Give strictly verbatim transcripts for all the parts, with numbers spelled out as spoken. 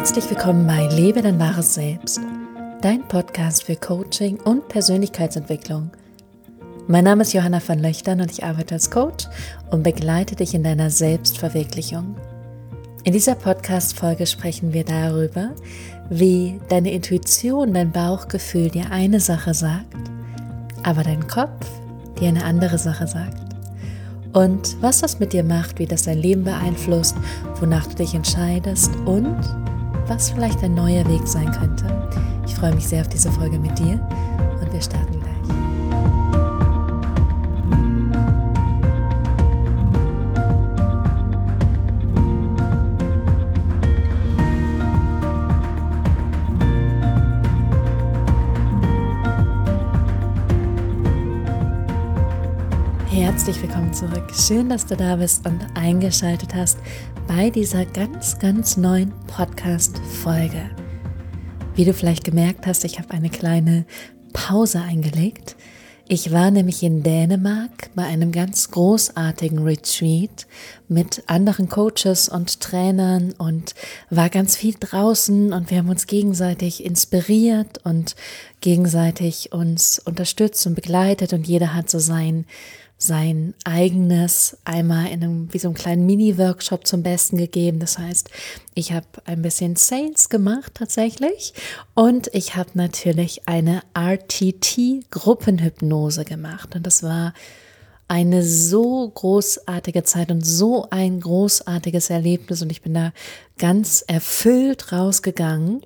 Herzlich willkommen bei Lebe dein wahres Selbst, dein Podcast für Coaching und Persönlichkeitsentwicklung. Mein Name ist Johanna van Löchtern und ich arbeite als Coach und begleite dich in deiner Selbstverwirklichung. In dieser Podcast-Folge sprechen wir darüber, wie deine Intuition, dein Bauchgefühl dir eine Sache sagt, aber dein Kopf dir eine andere Sache sagt. Und was das mit dir macht, wie das dein Leben beeinflusst, wonach du dich entscheidest und was vielleicht ein neuer Weg sein könnte. Ich freue mich sehr auf diese Folge mit dir und wir starten gleich. Herzlich willkommen zurück. Schön, dass du da bist und eingeschaltet hast bei dieser ganz, ganz neuen Podcast-Folge. Wie du vielleicht gemerkt hast, ich habe eine kleine Pause eingelegt. Ich war nämlich in Dänemark bei einem ganz großartigen Retreat mit anderen Coaches und Trainern und war ganz viel draußen und wir haben uns gegenseitig inspiriert und gegenseitig uns unterstützt und begleitet und jeder hat so sein sein eigenes einmal in einem, wie so einem kleinen Mini-Workshop zum Besten gegeben. Das heißt, ich habe ein bisschen Sales gemacht tatsächlich und ich habe natürlich eine R T T-Gruppenhypnose gemacht und das war eine so großartige Zeit und so ein großartiges Erlebnis und ich bin da ganz erfüllt rausgegangen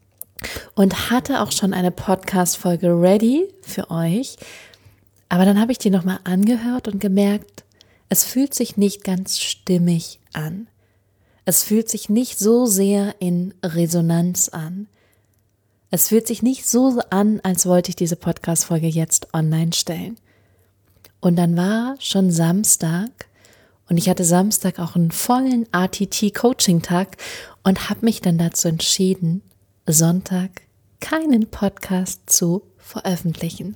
und hatte auch schon eine Podcast-Folge ready für euch. Aber dann habe ich die nochmal angehört und gemerkt, es fühlt sich nicht ganz stimmig an. Es fühlt sich nicht so sehr in Resonanz an. Es fühlt sich nicht so an, als wollte ich diese Podcast-Folge jetzt online stellen. Und dann war schon Samstag und ich hatte Samstag auch einen vollen R T T-Coaching-Tag und habe mich dann dazu entschieden, Sonntag keinen Podcast zu veröffentlichen.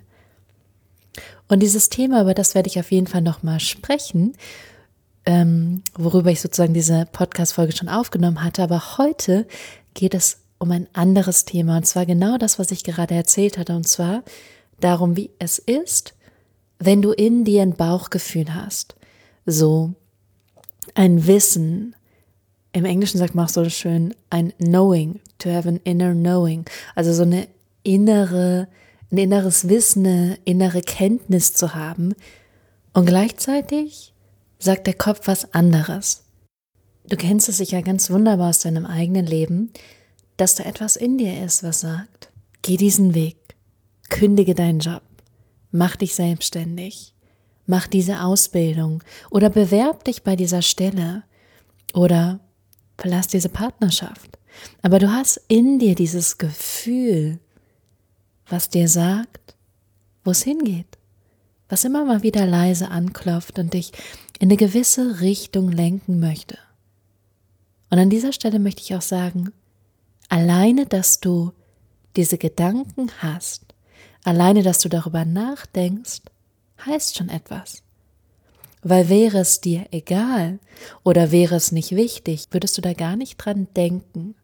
Und dieses Thema, über das werde ich auf jeden Fall nochmal sprechen, ähm, worüber ich sozusagen diese Podcast-Folge schon aufgenommen hatte. Aber heute geht es um ein anderes Thema und zwar genau das, was ich gerade erzählt hatte. Und zwar darum, wie es ist, wenn du in dir ein Bauchgefühl hast. So ein Wissen. Im Englischen sagt man auch so schön ein Knowing, to have an inner knowing. Also so eine innere ein inneres Wissen, eine innere Kenntnis zu haben und gleichzeitig sagt der Kopf was anderes. Du kennst es sicher ganz wunderbar aus deinem eigenen Leben, dass da etwas in dir ist, was sagt, geh diesen Weg, kündige deinen Job, mach dich selbstständig, mach diese Ausbildung oder bewerb dich bei dieser Stelle oder verlass diese Partnerschaft. Aber du hast in dir dieses Gefühl, was dir sagt, wo es hingeht, was immer mal wieder leise anklopft und dich in eine gewisse Richtung lenken möchte. Und an dieser Stelle möchte ich auch sagen, alleine, dass du diese Gedanken hast, alleine, dass du darüber nachdenkst, heißt schon etwas. Weil wäre es dir egal oder wäre es nicht wichtig, würdest du da gar nicht dran denken.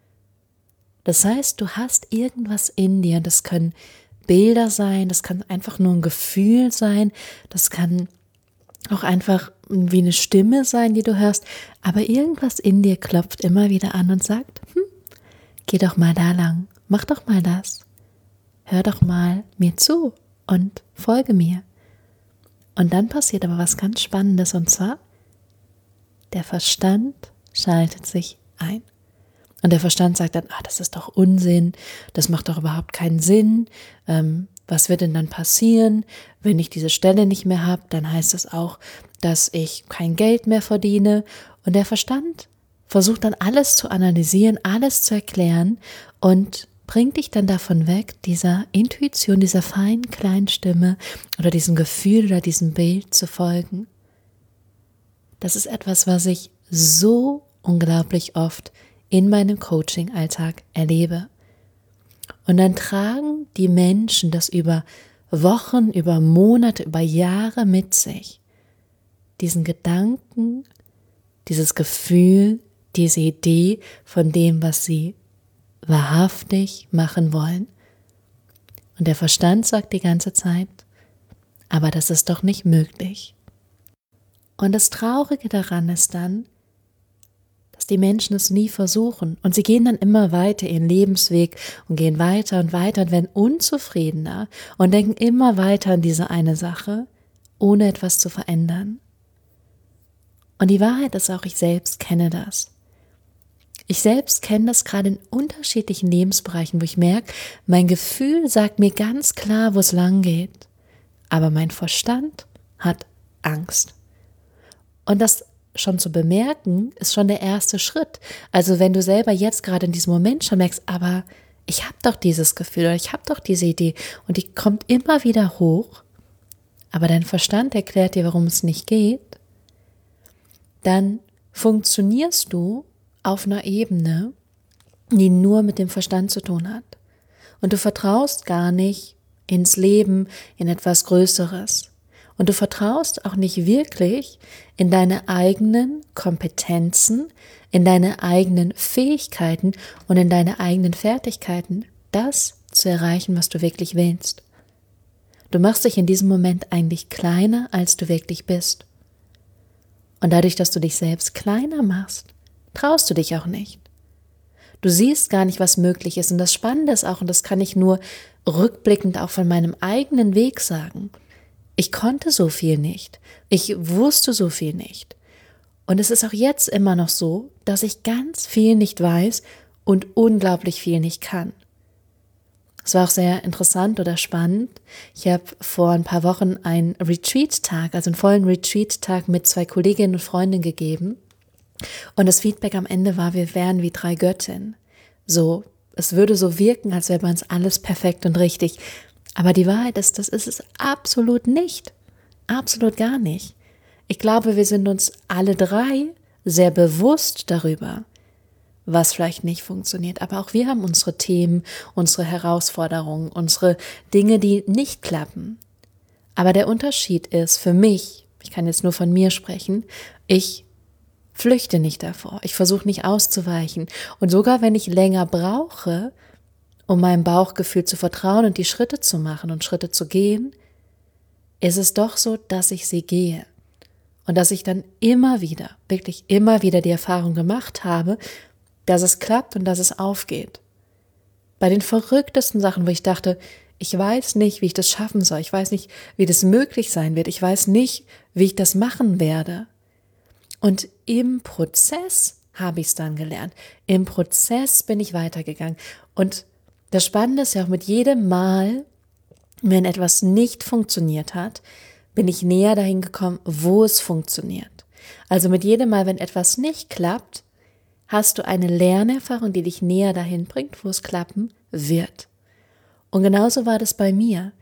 Das heißt, du hast irgendwas in dir, das können Bilder sein, das kann einfach nur ein Gefühl sein, das kann auch einfach wie eine Stimme sein, die du hörst, aber irgendwas in dir klopft immer wieder an und sagt, hm, geh doch mal da lang, mach doch mal das, hör doch mal mir zu und folge mir. Und dann passiert aber was ganz Spannendes und zwar, der Verstand schaltet sich ein. Und der Verstand sagt dann, ah, das ist doch Unsinn, das macht doch überhaupt keinen Sinn. Ähm, was wird denn dann passieren, wenn ich diese Stelle nicht mehr habe? Dann heißt das auch, dass ich kein Geld mehr verdiene. Und der Verstand versucht dann alles zu analysieren, alles zu erklären und bringt dich dann davon weg, dieser Intuition, dieser feinen kleinen Stimme oder diesem Gefühl oder diesem Bild zu folgen. Das ist etwas, was ich so unglaublich oft in meinem Coaching-Alltag erlebe. Und dann tragen die Menschen das über Wochen, über Monate, über Jahre mit sich. Diesen Gedanken, dieses Gefühl, diese Idee von dem, was sie wahrhaftig machen wollen. Und der Verstand sagt die ganze Zeit, aber das ist doch nicht möglich. Und das Traurige daran ist dann, dass die Menschen es nie versuchen und sie gehen dann immer weiter ihren Lebensweg und gehen weiter und weiter und werden unzufriedener und denken immer weiter an diese eine Sache, ohne etwas zu verändern. Und die Wahrheit ist auch, ich selbst kenne das. Ich selbst kenne das gerade in unterschiedlichen Lebensbereichen, wo ich merke, mein Gefühl sagt mir ganz klar, wo es lang geht, aber mein Verstand hat Angst. Und das schon zu bemerken, ist schon der erste Schritt. Also wenn du selber jetzt gerade in diesem Moment schon merkst, aber ich habe doch dieses Gefühl oder ich habe doch diese Idee und die kommt immer wieder hoch, aber dein Verstand erklärt dir, warum es nicht geht, dann funktionierst du auf einer Ebene, die nur mit dem Verstand zu tun hat. Und du vertraust gar nicht ins Leben, in etwas Größeres. Und du vertraust auch nicht wirklich in deine eigenen Kompetenzen, in deine eigenen Fähigkeiten und in deine eigenen Fertigkeiten, das zu erreichen, was du wirklich willst. Du machst dich in diesem Moment eigentlich kleiner, als du wirklich bist. Und dadurch, dass du dich selbst kleiner machst, traust du dich auch nicht. Du siehst gar nicht, was möglich ist. Und das Spannende ist auch, und das kann ich nur rückblickend auch von meinem eigenen Weg sagen, ich konnte so viel nicht. Ich wusste so viel nicht. Und es ist auch jetzt immer noch so, dass ich ganz viel nicht weiß und unglaublich viel nicht kann. Es war auch sehr interessant oder spannend. Ich habe vor ein paar Wochen einen Retreat-Tag, also einen vollen Retreat-Tag mit zwei Kolleginnen und Freundinnen gegeben. Und das Feedback am Ende war, wir wären wie drei Göttinnen. So, es würde so wirken, als wäre bei uns alles perfekt und richtig. Aber die Wahrheit ist, das ist es absolut nicht. Absolut gar nicht. Ich glaube, wir sind uns alle drei sehr bewusst darüber, was vielleicht nicht funktioniert. Aber auch wir haben unsere Themen, unsere Herausforderungen, unsere Dinge, die nicht klappen. Aber der Unterschied ist für mich, ich kann jetzt nur von mir sprechen, ich flüchte nicht davor. Ich versuche nicht auszuweichen. Und sogar wenn ich länger brauche, um meinem Bauchgefühl zu vertrauen und die Schritte zu machen und Schritte zu gehen, ist es doch so, dass ich sie gehe. Und dass ich dann immer wieder, wirklich immer wieder die Erfahrung gemacht habe, dass es klappt und dass es aufgeht. Bei den verrücktesten Sachen, wo ich dachte, ich weiß nicht, wie ich das schaffen soll, ich weiß nicht, wie das möglich sein wird, ich weiß nicht, wie ich das machen werde. Und im Prozess habe ich es dann gelernt. Im Prozess bin ich weitergegangen. Und das Spannende ist ja auch, mit jedem Mal, wenn etwas nicht funktioniert hat, bin ich näher dahin gekommen, wo es funktioniert. Also mit jedem Mal, wenn etwas nicht klappt, hast du eine Lernerfahrung, die dich näher dahin bringt, wo es klappen wird. Und genauso war das bei mir.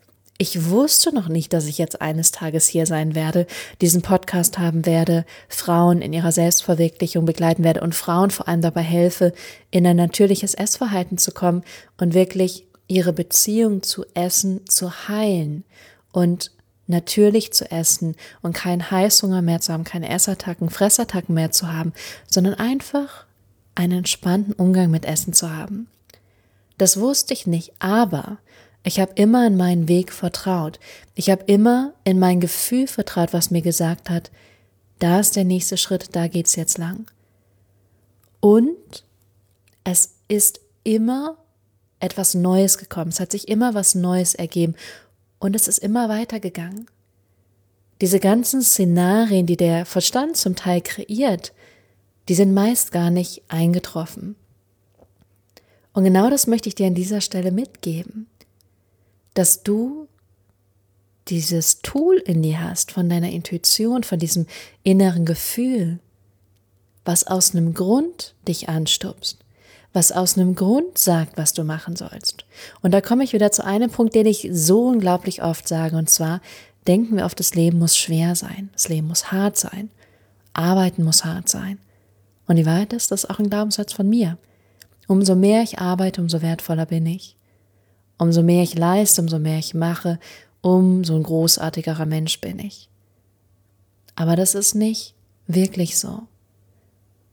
Ich wusste noch nicht, dass ich jetzt eines Tages hier sein werde, diesen Podcast haben werde, Frauen in ihrer Selbstverwirklichung begleiten werde und Frauen vor allem dabei helfe, in ein natürliches Essverhalten zu kommen und wirklich ihre Beziehung zu Essen zu heilen und natürlich zu essen und keinen Heißhunger mehr zu haben, keine Essattacken, Fressattacken mehr zu haben, sondern einfach einen entspannten Umgang mit Essen zu haben. Das wusste ich nicht, aber ich habe immer in meinen Weg vertraut. Ich habe immer in mein Gefühl vertraut, was mir gesagt hat, da ist der nächste Schritt, da geht's jetzt lang. Und es ist immer etwas Neues gekommen. Es hat sich immer was Neues ergeben und es ist immer weitergegangen. Diese ganzen Szenarien, die der Verstand zum Teil kreiert, die sind meist gar nicht eingetroffen. Und genau das möchte ich dir an dieser Stelle mitgeben, dass du dieses Tool in dir hast von deiner Intuition, von diesem inneren Gefühl, was aus einem Grund dich anstupst, was aus einem Grund sagt, was du machen sollst. Und da komme ich wieder zu einem Punkt, den ich so unglaublich oft sage, und zwar denken wir oft, das Leben muss schwer sein, das Leben muss hart sein, Arbeiten muss hart sein. Und die Wahrheit ist, das ist auch ein Glaubenssatz von mir. Umso mehr ich arbeite, umso wertvoller bin ich. Umso mehr ich leiste, umso mehr ich mache, umso ein großartigerer Mensch bin ich. Aber das ist nicht wirklich so.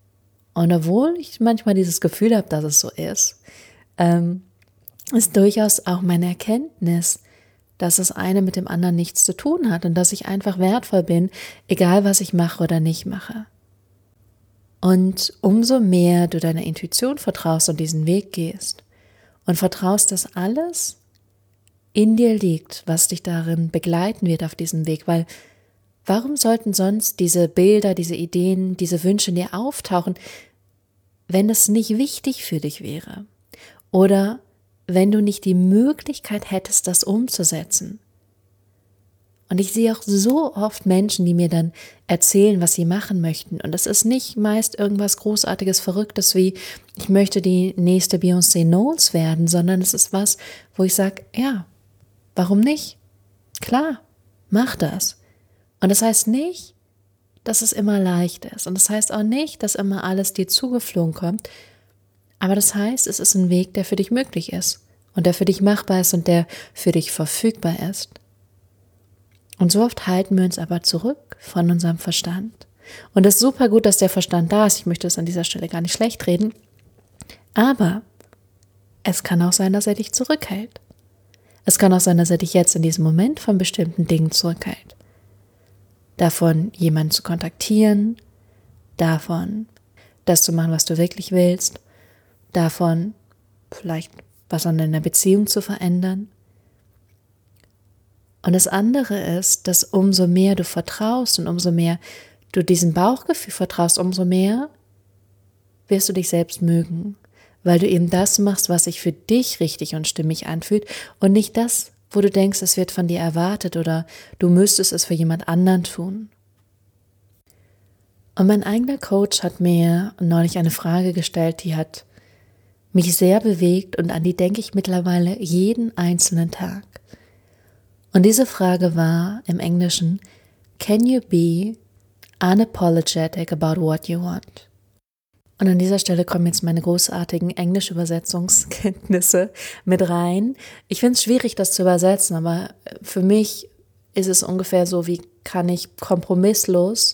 Und obwohl ich manchmal dieses Gefühl habe, dass es so ist, ähm, ist durchaus auch meine Erkenntnis, dass das eine mit dem anderen nichts zu tun hat und dass ich einfach wertvoll bin, egal was ich mache oder nicht mache. Und umso mehr du deiner Intuition vertraust und diesen Weg gehst und vertraust, dass alles in dir liegt, was dich darin begleiten wird auf diesem Weg, weil warum sollten sonst diese Bilder, diese Ideen, diese Wünsche in dir auftauchen, wenn es nicht wichtig für dich wäre oder wenn du nicht die Möglichkeit hättest, das umzusetzen? Und ich sehe auch so oft Menschen, die mir dann erzählen, was sie machen möchten. Und es ist nicht meist irgendwas Großartiges, Verrücktes wie, ich möchte die nächste Beyoncé Knowles werden, sondern es ist was, wo ich sage, ja, warum nicht? Klar, mach das. Und das heißt nicht, dass es immer leicht ist. Und das heißt auch nicht, dass immer alles dir zugeflogen kommt. Aber das heißt, es ist ein Weg, der für dich möglich ist und der für dich machbar ist und der für dich verfügbar ist. Und so oft halten wir uns aber zurück von unserem Verstand. Und es ist super gut, dass der Verstand da ist. Ich möchte das an dieser Stelle gar nicht schlecht reden. Aber es kann auch sein, dass er dich zurückhält. Es kann auch sein, dass er dich jetzt in diesem Moment von bestimmten Dingen zurückhält. Davon, jemanden zu kontaktieren, davon, das zu machen, was du wirklich willst, davon, vielleicht was an deiner Beziehung zu verändern. Und das andere ist, dass umso mehr du vertraust und umso mehr du diesem Bauchgefühl vertraust, umso mehr wirst du dich selbst mögen, weil du eben das machst, was sich für dich richtig und stimmig anfühlt und nicht das, wo du denkst, es wird von dir erwartet oder du müsstest es für jemand anderen tun. Und mein eigener Coach hat mir neulich eine Frage gestellt, die hat mich sehr bewegt und an die denke ich mittlerweile jeden einzelnen Tag. Und diese Frage war im Englischen, can you be unapologetic about what you want? Und an dieser Stelle kommen jetzt meine großartigen Englisch-Übersetzungskenntnisse mit rein. Ich finde es schwierig, das zu übersetzen, aber für mich ist es ungefähr so, wie kann ich kompromisslos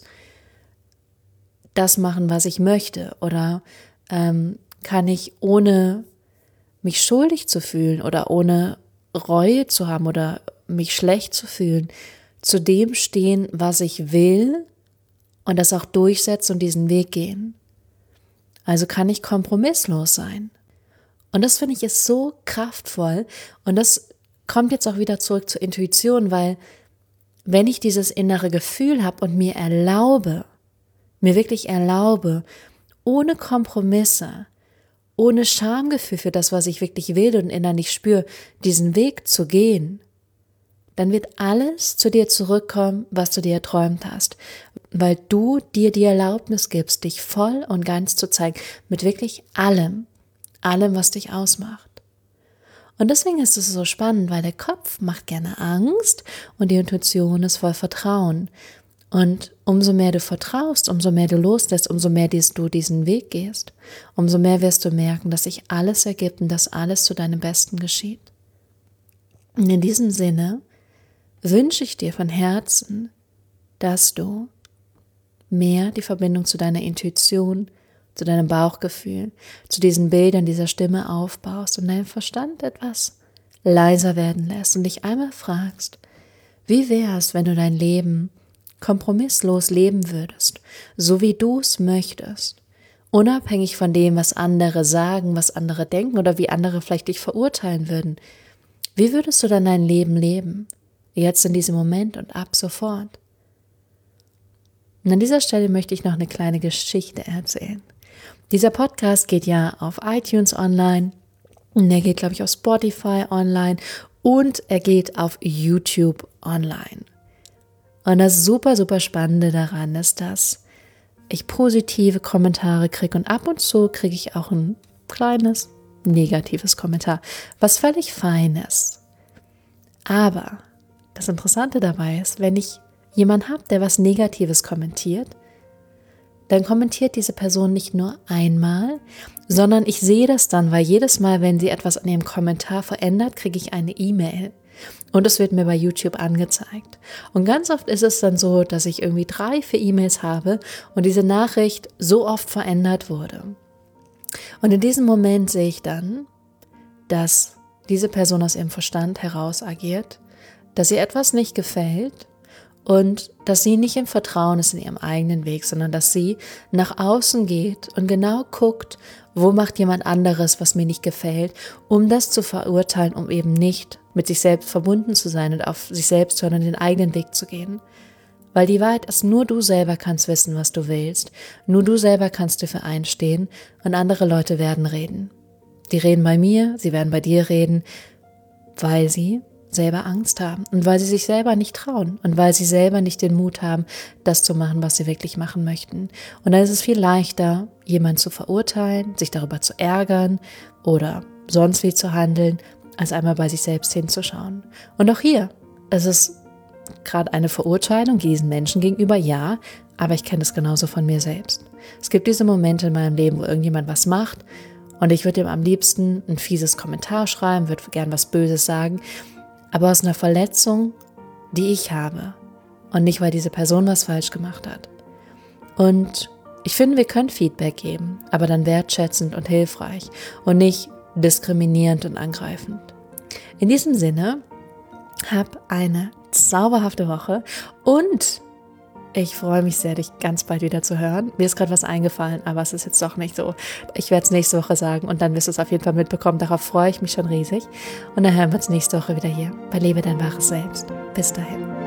das machen, was ich möchte? Oder ähm, kann ich ohne mich schuldig zu fühlen oder ohne Reue zu haben oder mich schlecht zu fühlen, zu dem stehen, was ich will und das auch durchsetzen und diesen Weg gehen. Also kann ich kompromisslos sein. Und das finde ich ist so kraftvoll und das kommt jetzt auch wieder zurück zur Intuition, weil wenn ich dieses innere Gefühl habe und mir erlaube, mir wirklich erlaube, ohne Kompromisse, ohne Schamgefühl für das, was ich wirklich will und innerlich spüre, diesen Weg zu gehen, dann wird alles zu dir zurückkommen, was du dir erträumt hast, weil du dir die Erlaubnis gibst, dich voll und ganz zu zeigen, mit wirklich allem, allem, was dich ausmacht. Und deswegen ist es so spannend, weil der Kopf macht gerne Angst und die Intuition ist voll Vertrauen. Und umso mehr du vertraust, umso mehr du loslässt, umso mehr du diesen Weg gehst, umso mehr wirst du merken, dass sich alles ergibt und dass alles zu deinem Besten geschieht. Und in diesem Sinne wünsche ich dir von Herzen, dass du mehr die Verbindung zu deiner Intuition, zu deinem Bauchgefühl, zu diesen Bildern dieser Stimme aufbaust und deinen Verstand etwas leiser werden lässt und dich einmal fragst, wie wäre es, wenn du dein Leben kompromisslos leben würdest, so wie du es möchtest, unabhängig von dem, was andere sagen, was andere denken oder wie andere vielleicht dich verurteilen würden. Wie würdest du dann dein Leben leben? Jetzt in diesem Moment und ab sofort. Und an dieser Stelle möchte ich noch eine kleine Geschichte erzählen. Dieser Podcast geht ja auf iTunes online und er geht, glaube ich, auf Spotify online und er geht auf YouTube online. Und das super, super Spannende daran ist, dass ich positive Kommentare kriege und ab und zu kriege ich auch ein kleines negatives Kommentar, was völlig fein ist. Aber das Interessante dabei ist, wenn ich jemanden habe, der was Negatives kommentiert, dann kommentiert diese Person nicht nur einmal, sondern ich sehe das dann, weil jedes Mal, wenn sie etwas an ihrem Kommentar verändert, kriege ich eine E-Mail. Und es wird mir bei YouTube angezeigt. Und ganz oft ist es dann so, dass ich irgendwie drei, vier E-Mails habe und diese Nachricht so oft verändert wurde. Und in diesem Moment sehe ich dann, dass diese Person aus ihrem Verstand heraus agiert, dass ihr etwas nicht gefällt und dass sie nicht im Vertrauen ist in ihrem eigenen Weg, sondern dass sie nach außen geht und genau guckt, wo macht jemand anderes, was mir nicht gefällt, um das zu verurteilen, um eben nicht mit sich selbst verbunden zu sein und auf sich selbst zu hören und den eigenen Weg zu gehen. Weil die Wahrheit ist, nur du selber kannst wissen, was du willst, nur du selber kannst dafür einstehen und andere Leute werden reden. Die reden bei mir, sie werden bei dir reden, weil sie selber Angst haben und weil sie sich selber nicht trauen und weil sie selber nicht den Mut haben, das zu machen, was sie wirklich machen möchten. Und dann ist es viel leichter, jemanden zu verurteilen, sich darüber zu ärgern oder sonst wie zu handeln, als einmal bei sich selbst hinzuschauen. Und auch hier, es ist gerade eine Verurteilung diesen Menschen gegenüber, ja, aber ich kenne es genauso von mir selbst. Es gibt diese Momente in meinem Leben, wo irgendjemand was macht und ich würde ihm am liebsten ein fieses Kommentar schreiben, würde gern was Böses sagen, aber aus einer Verletzung, die ich habe und nicht, weil diese Person was falsch gemacht hat. Und ich finde, wir können Feedback geben, aber dann wertschätzend und hilfreich und nicht diskriminierend und angreifend. In diesem Sinne, hab eine zauberhafte Woche und ich freue mich sehr, dich ganz bald wieder zu hören. Mir ist gerade was eingefallen, aber es ist jetzt doch nicht so. Ich werde es nächste Woche sagen und dann wirst du es auf jeden Fall mitbekommen. Darauf freue ich mich schon riesig. Und dann hören wir uns nächste Woche wieder hier bei Lebe dein wahres Selbst. Bis dahin.